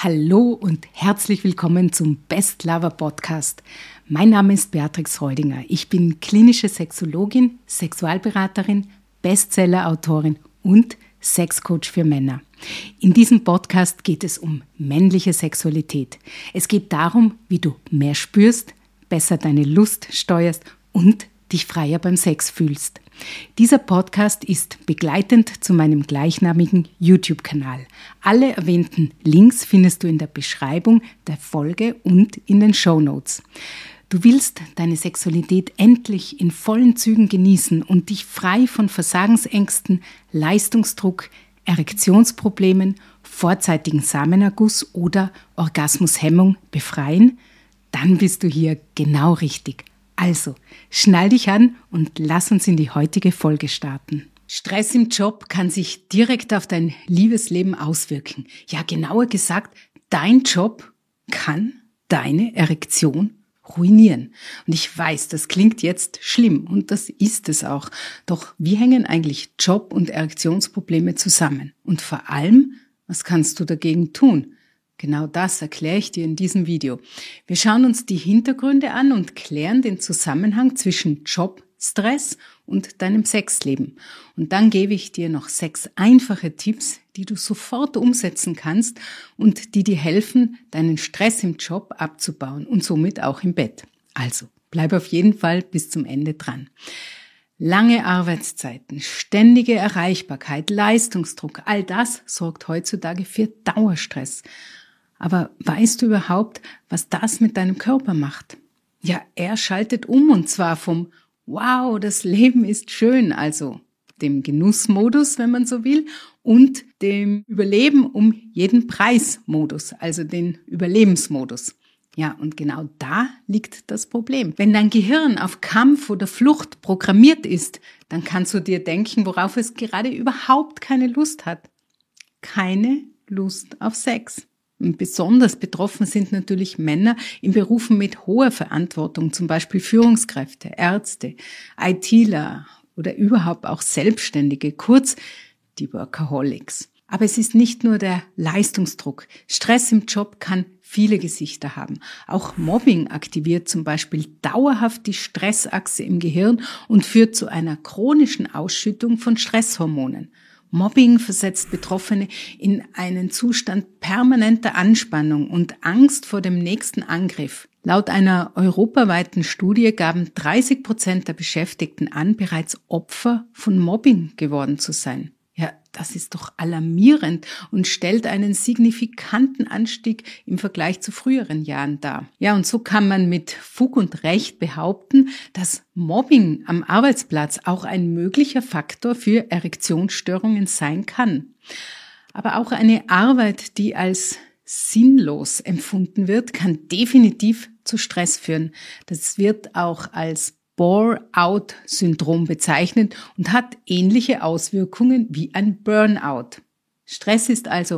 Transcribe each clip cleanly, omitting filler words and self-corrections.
Hallo und herzlich willkommen zum Best Lover Podcast. Mein Name ist Beatrix Reudinger. Ich bin klinische Sexologin, Sexualberaterin, Bestseller-Autorin und Sexcoach für Männer. In diesem Podcast geht es um männliche Sexualität. Es geht darum, wie du mehr spürst, besser deine Lust steuerst und dich freier beim Sex fühlst. Dieser Podcast ist begleitend zu meinem gleichnamigen YouTube-Kanal. Alle erwähnten Links findest du in der Beschreibung der Folge und in den Shownotes. Du willst deine Sexualität endlich in vollen Zügen genießen und dich frei von Versagensängsten, Leistungsdruck, Erektionsproblemen, vorzeitigen Samenerguss oder Orgasmushemmung befreien? Dann bist du hier genau richtig. Also, schnall dich an und lass uns in die heutige Folge starten. Stress im Job kann sich direkt auf dein Liebesleben auswirken. Ja, genauer gesagt, dein Job kann deine Erektion ruinieren. Und ich weiß, das klingt jetzt schlimm und das ist es auch. Doch wie hängen eigentlich Job- und Erektionsprobleme zusammen? Und vor allem, was kannst du dagegen tun? Genau das erkläre ich dir in diesem Video. Wir schauen uns die Hintergründe an und klären den Zusammenhang zwischen Jobstress und deinem Sexleben. Und dann gebe ich dir noch 6 einfache Tipps, die du sofort umsetzen kannst und die dir helfen, deinen Stress im Job abzubauen und somit auch im Bett. Also, bleib auf jeden Fall bis zum Ende dran. Lange Arbeitszeiten, ständige Erreichbarkeit, Leistungsdruck, all das sorgt heutzutage für Dauerstress. Aber weißt du überhaupt, was das mit deinem Körper macht? Ja, er schaltet um und zwar vom Wow, das Leben ist schön, also dem Genussmodus, wenn man so will, und dem Überleben um jeden Preis-Modus, also den Überlebensmodus. Ja, und genau da liegt das Problem. Wenn dein Gehirn auf Kampf oder Flucht programmiert ist, dann kannst du dir denken, worauf es gerade überhaupt keine Lust hat. Keine Lust auf Sex. Und besonders betroffen sind natürlich Männer in Berufen mit hoher Verantwortung, zum Beispiel Führungskräfte, Ärzte, ITler oder überhaupt auch Selbstständige, kurz die Workaholics. Aber es ist nicht nur der Leistungsdruck. Stress im Job kann viele Gesichter haben. Auch Mobbing aktiviert zum Beispiel dauerhaft die Stressachse im Gehirn und führt zu einer chronischen Ausschüttung von Stresshormonen. Mobbing versetzt Betroffene in einen Zustand permanenter Anspannung und Angst vor dem nächsten Angriff. Laut einer europaweiten Studie gaben 30% der Beschäftigten an, bereits Opfer von Mobbing geworden zu sein. Ja, das ist doch alarmierend und stellt einen signifikanten Anstieg im Vergleich zu früheren Jahren dar. Ja, und so kann man mit Fug und Recht behaupten, dass Mobbing am Arbeitsplatz auch ein möglicher Faktor für Erektionsstörungen sein kann. Aber auch eine Arbeit, die als sinnlos empfunden wird, kann definitiv zu Stress führen. Das wird auch als Bore-out-Syndrom bezeichnet und hat ähnliche Auswirkungen wie ein Burnout. Stress ist also,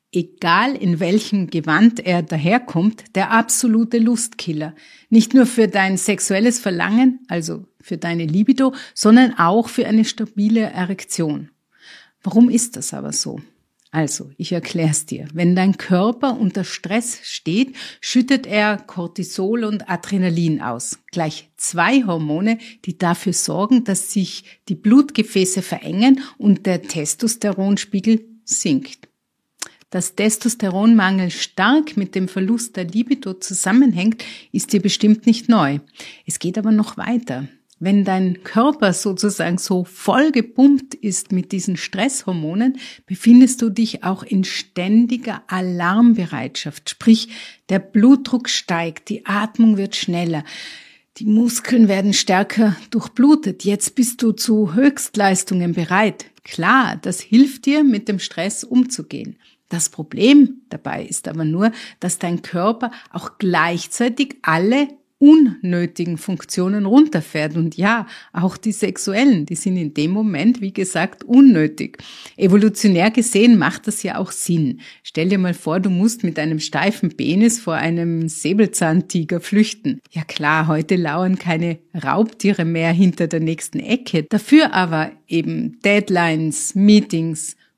egal in welchem Gewand er daherkommt, der absolute Lustkiller. Nicht nur für dein sexuelles Verlangen, also für deine Libido, sondern auch für eine stabile Erektion. Warum ist das aber so? Also, ich erkläre es dir. Wenn dein Körper unter Stress steht, schüttet er Cortisol und Adrenalin aus. Gleich 2 Hormone, die dafür sorgen, dass sich die Blutgefäße verengen und der Testosteronspiegel sinkt. Dass Testosteronmangel stark mit dem Verlust der Libido zusammenhängt, ist dir bestimmt nicht neu. Es geht aber noch weiter. Wenn dein Körper sozusagen so voll gepumpt ist mit diesen Stresshormonen, befindest du dich auch in ständiger Alarmbereitschaft. Sprich, der Blutdruck steigt, die Atmung wird schneller, die Muskeln werden stärker durchblutet. Jetzt bist du zu Höchstleistungen bereit. Klar, das hilft dir, mit dem Stress umzugehen. Das Problem dabei ist aber nur, dass dein Körper auch gleichzeitig alle unnötigen Funktionen runterfährt. Und ja, auch die sexuellen, die sind in dem Moment, wie gesagt, unnötig. Evolutionär gesehen macht das ja auch Sinn. Stell dir mal vor, du musst mit einem steifen Penis vor einem Säbelzahntiger flüchten. Ja klar, heute lauern keine Raubtiere mehr hinter der nächsten Ecke. Dafür aber eben Deadlines, Meetings,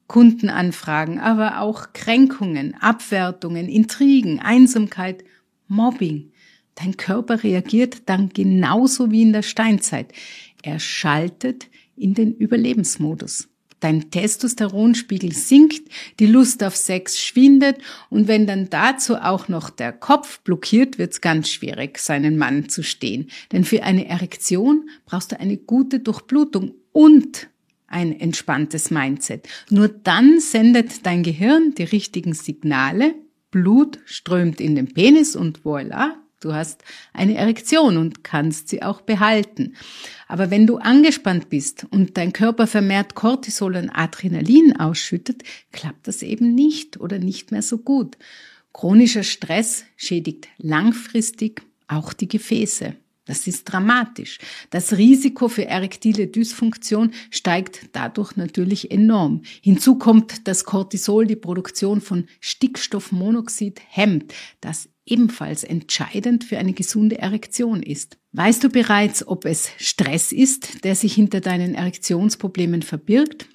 Kundenanfragen, aber auch Kränkungen, Abwertungen, Intrigen, Einsamkeit, Mobbing. Dein Körper reagiert dann genauso wie in der Steinzeit. Er schaltet in den Überlebensmodus. Dein Testosteronspiegel sinkt, die Lust auf Sex schwindet und wenn dann dazu auch noch der Kopf blockiert, wird's ganz schwierig, seinen Mann zu stehen. Denn für eine Erektion brauchst du eine gute Durchblutung und ein entspanntes Mindset. Nur dann sendet dein Gehirn die richtigen Signale, Blut strömt in den Penis und voilà, du hast eine Erektion und kannst sie auch behalten. Aber wenn du angespannt bist und dein Körper vermehrt Cortisol und Adrenalin ausschüttet, klappt das eben nicht oder nicht mehr so gut. Chronischer Stress schädigt langfristig auch die Gefäße. Das ist dramatisch. Das Risiko für erektile Dysfunktion steigt dadurch natürlich enorm. Hinzu kommt, dass Cortisol die Produktion von Stickstoffmonoxid hemmt, das ebenfalls entscheidend für eine gesunde Erektion ist. Weißt du bereits, ob es Stress ist, der sich hinter deinen Erektionsproblemen verbirgt?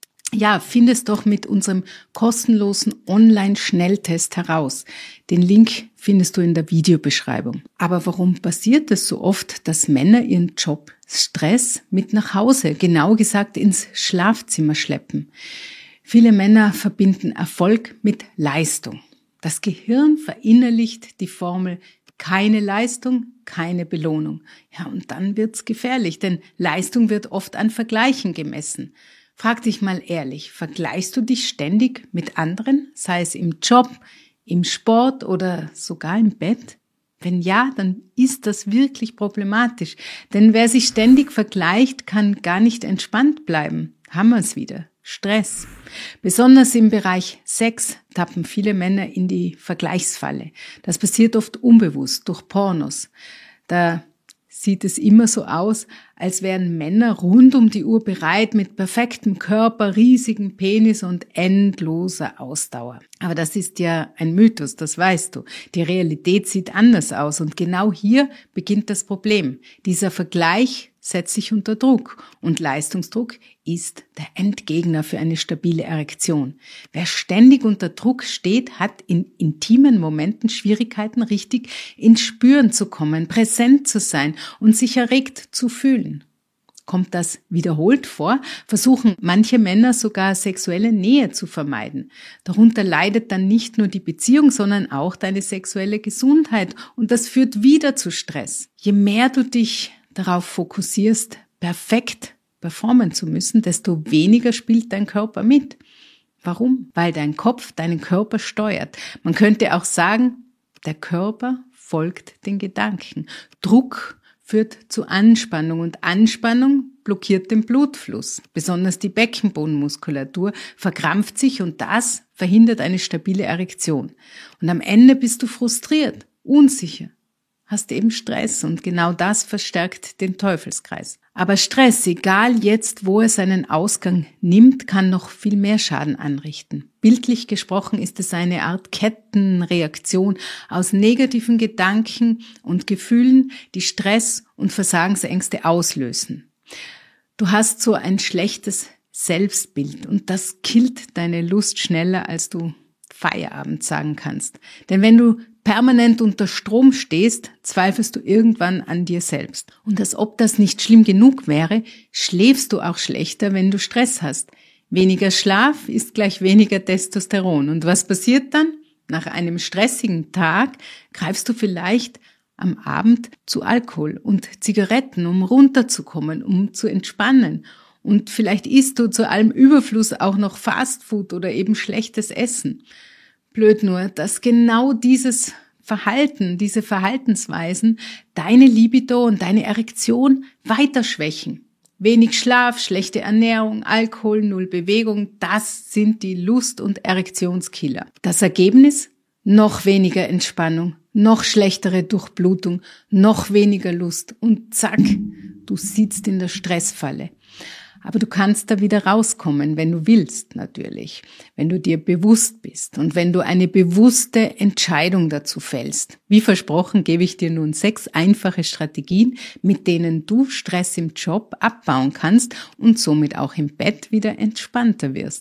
Ja, findest doch mit unserem kostenlosen Online-Schnelltest heraus. Den Link findest du in der Videobeschreibung. Aber warum passiert es so oft, dass Männer ihren Job Stress mit nach Hause, genau gesagt ins Schlafzimmer schleppen? Viele Männer verbinden Erfolg mit Leistung. Das Gehirn verinnerlicht die Formel keine Leistung, keine Belohnung. Ja, und dann wird's gefährlich, denn Leistung wird oft an Vergleichen gemessen. Frag dich mal ehrlich, vergleichst du dich ständig mit anderen, sei es im Job, im Sport oder sogar im Bett? Wenn ja, dann ist das wirklich problematisch. Denn wer sich ständig vergleicht, kann gar nicht entspannt bleiben. Haben wir es wieder. Stress. Besonders im Bereich Sex tappen viele Männer in die Vergleichsfalle. Das passiert oft unbewusst durch Pornos. Da sieht es immer so aus, als wären Männer rund um die Uhr bereit mit perfektem Körper, riesigem Penis und endloser Ausdauer. Aber das ist ja ein Mythos, das weißt du. Die Realität sieht anders aus und genau hier beginnt das Problem. Dieser Vergleich setzt sich unter Druck und Leistungsdruck ist der Endgegner für eine stabile Erektion. Wer ständig unter Druck steht, hat in intimen Momenten Schwierigkeiten, richtig ins Spüren zu kommen, präsent zu sein und sich erregt zu fühlen. Kommt das wiederholt vor, versuchen manche Männer sogar sexuelle Nähe zu vermeiden. Darunter leidet dann nicht nur die Beziehung, sondern auch deine sexuelle Gesundheit und das führt wieder zu Stress. Je mehr du dich darauf fokussierst, perfekt performen zu müssen, desto weniger spielt dein Körper mit. Warum? Weil dein Kopf deinen Körper steuert. Man könnte auch sagen, der Körper folgt den Gedanken. Druck führt zu Anspannung und Anspannung blockiert den Blutfluss. Besonders die Beckenbodenmuskulatur verkrampft sich und das verhindert eine stabile Erektion. Und am Ende bist du frustriert, unsicher, hast eben Stress und genau das verstärkt den Teufelskreis. Aber Stress, egal jetzt, wo er seinen Ausgang nimmt, kann noch viel mehr Schaden anrichten. Bildlich gesprochen ist es eine Art Kettenreaktion aus negativen Gedanken und Gefühlen, die Stress und Versagensängste auslösen. Du hast so ein schlechtes Selbstbild und das killt deine Lust schneller, als du Feierabend sagen kannst. Denn wenn du permanent unter Strom stehst, zweifelst du irgendwann an dir selbst. Und als ob das nicht schlimm genug wäre, schläfst du auch schlechter, wenn du Stress hast. Weniger Schlaf ist gleich weniger Testosteron. Und was passiert dann? Nach einem stressigen Tag greifst du vielleicht am Abend zu Alkohol und Zigaretten, um runterzukommen, um zu entspannen. Und vielleicht isst du zu allem Überfluss auch noch Fastfood oder eben schlechtes Essen. Blöd nur, dass genau dieses Verhalten, diese Verhaltensweisen deine Libido und deine Erektion weiter schwächen. Wenig Schlaf, schlechte Ernährung, Alkohol, null Bewegung, das sind die Lust- und Erektionskiller. Das Ergebnis? Noch weniger Entspannung, noch schlechtere Durchblutung, noch weniger Lust und zack, du sitzt in der Stressfalle. Aber du kannst da wieder rauskommen, wenn du willst natürlich, wenn du dir bewusst bist und wenn du eine bewusste Entscheidung dazu fällst. Wie versprochen gebe ich dir nun 6 einfache Strategien, mit denen du Stress im Job abbauen kannst und somit auch im Bett wieder entspannter wirst.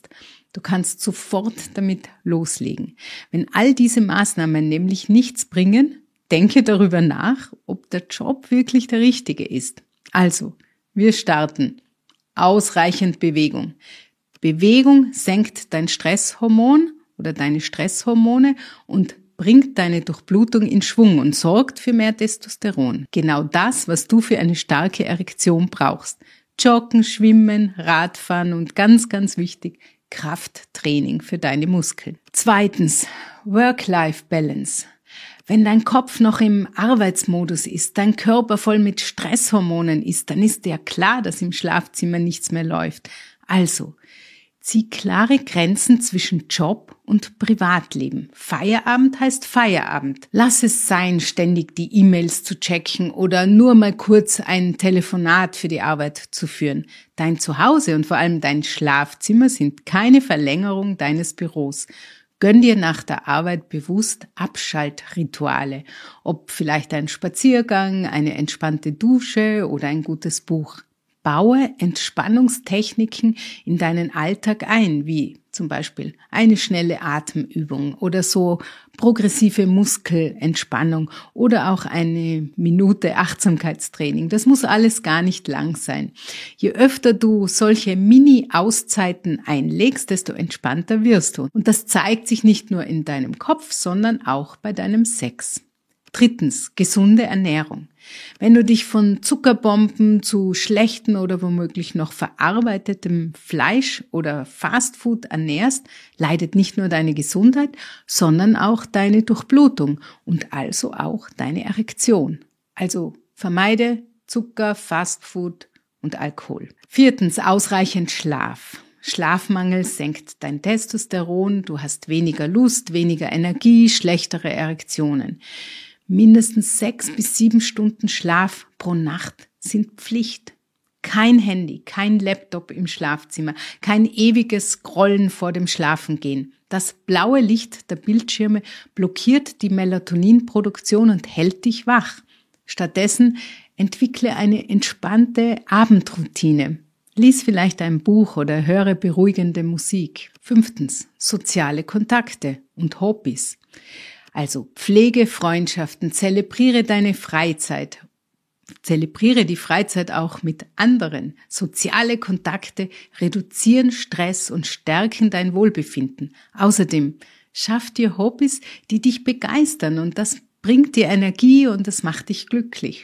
Du kannst sofort damit loslegen. Wenn all diese Maßnahmen nämlich nichts bringen, denke darüber nach, ob der Job wirklich der richtige ist. Also, wir starten. Ausreichend Bewegung. Bewegung senkt dein Stresshormon oder deine Stresshormone und bringt deine Durchblutung in Schwung und sorgt für mehr Testosteron. Genau das, was du für eine starke Erektion brauchst. Joggen, Schwimmen, Radfahren und ganz, ganz wichtig, Krafttraining für deine Muskeln. Zweitens, Work-Life-Balance. Wenn dein Kopf noch im Arbeitsmodus ist, dein Körper voll mit Stresshormonen ist, dann ist dir klar, dass im Schlafzimmer nichts mehr läuft. Also, zieh klare Grenzen zwischen Job und Privatleben. Feierabend heißt Feierabend. Lass es sein, ständig die E-Mails zu checken oder nur mal kurz ein Telefonat für die Arbeit zu führen. Dein Zuhause und vor allem dein Schlafzimmer sind keine Verlängerung deines Büros. Gönn dir nach der Arbeit bewusst Abschaltrituale, ob vielleicht ein Spaziergang, eine entspannte Dusche oder ein gutes Buch. Baue Entspannungstechniken in deinen Alltag ein, wie zum Beispiel eine schnelle Atemübung oder so progressive Muskelentspannung oder auch eine Minute Achtsamkeitstraining. Das muss alles gar nicht lang sein. Je öfter du solche Mini-Auszeiten einlegst, desto entspannter wirst du. Und das zeigt sich nicht nur in deinem Kopf, sondern auch bei deinem Sex. Drittens, gesunde Ernährung. Wenn du dich von Zuckerbomben zu schlechten oder womöglich noch verarbeitetem Fleisch oder Fastfood ernährst, leidet nicht nur deine Gesundheit, sondern auch deine Durchblutung und also auch deine Erektion. Also vermeide Zucker, Fastfood und Alkohol. Viertens, ausreichend Schlaf. Schlafmangel senkt dein Testosteron, du hast weniger Lust, weniger Energie, schlechtere Erektionen. Mindestens 6 bis 7 Stunden Schlaf pro Nacht sind Pflicht. Kein Handy, kein Laptop im Schlafzimmer, kein ewiges Scrollen vor dem Schlafengehen. Das blaue Licht der Bildschirme blockiert die Melatoninproduktion und hält dich wach. Stattdessen entwickle eine entspannte Abendroutine. Lies vielleicht ein Buch oder höre beruhigende Musik. 5. Soziale Kontakte und Hobbys. Also pflege Freundschaften, zelebriere deine Freizeit. Zelebriere die Freizeit auch mit anderen. Soziale Kontakte reduzieren Stress und stärken dein Wohlbefinden. Außerdem schaff dir Hobbys, die dich begeistern und das bringt dir Energie und das macht dich glücklich.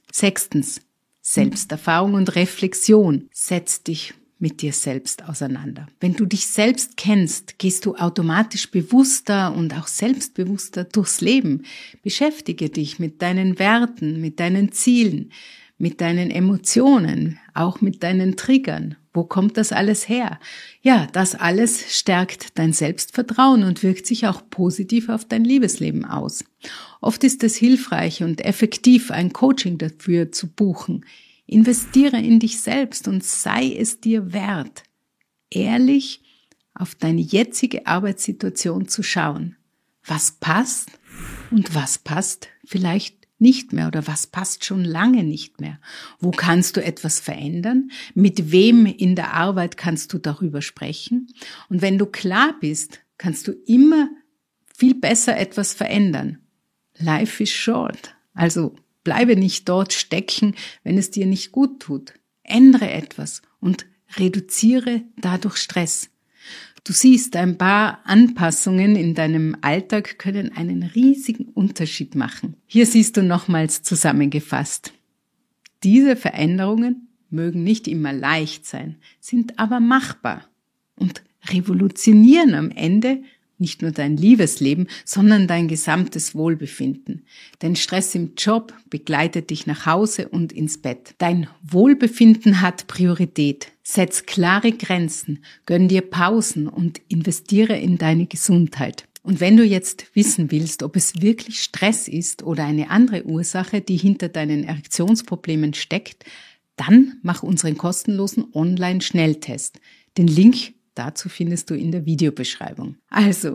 6. Selbsterfahrung und Reflexion. Setz dich mit dir selbst auseinander. Wenn du dich selbst kennst, gehst du automatisch bewusster und auch selbstbewusster durchs Leben. Beschäftige dich mit deinen Werten, mit deinen Zielen, mit deinen Emotionen, auch mit deinen Triggern. Wo kommt das alles her? Ja, das alles stärkt dein Selbstvertrauen und wirkt sich auch positiv auf dein Liebesleben aus. Oft ist es hilfreich und effektiv, ein Coaching dafür zu buchen. Investiere in dich selbst und sei es dir wert, ehrlich auf deine jetzige Arbeitssituation zu schauen. Was passt und was passt vielleicht nicht mehr oder was passt schon lange nicht mehr? Wo kannst du etwas verändern? Mit wem in der Arbeit kannst du darüber sprechen? Und wenn du klar bist, kannst du immer viel besser etwas verändern. Life is short, also bleibe nicht dort stecken, wenn es dir nicht gut tut. Ändere etwas und reduziere dadurch Stress. Du siehst, ein paar Anpassungen in deinem Alltag können einen riesigen Unterschied machen. Hier siehst du nochmals zusammengefasst. Diese Veränderungen mögen nicht immer leicht sein, sind aber machbar und revolutionieren am Ende nicht nur dein Liebesleben, sondern dein gesamtes Wohlbefinden. Denn Stress im Job begleitet dich nach Hause und ins Bett. Dein Wohlbefinden hat Priorität. Setz klare Grenzen, gönn dir Pausen und investiere in deine Gesundheit. Und wenn du jetzt wissen willst, ob es wirklich Stress ist oder eine andere Ursache, die hinter deinen Erektionsproblemen steckt, dann mach unseren kostenlosen Online-Schnelltest. Den Link dazu findest du in der Videobeschreibung. Also,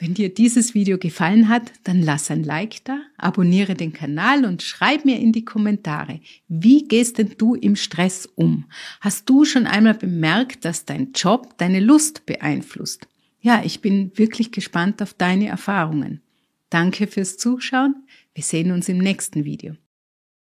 Wenn dir dieses Video gefallen hat, dann lass ein Like da, abonniere den Kanal und schreib mir in die Kommentare, wie gehst denn du im Stress um? Hast du schon einmal bemerkt, dass dein Job deine Lust beeinflusst? Ja, ich bin wirklich gespannt auf deine Erfahrungen. Danke fürs Zuschauen. Wir sehen uns im nächsten Video.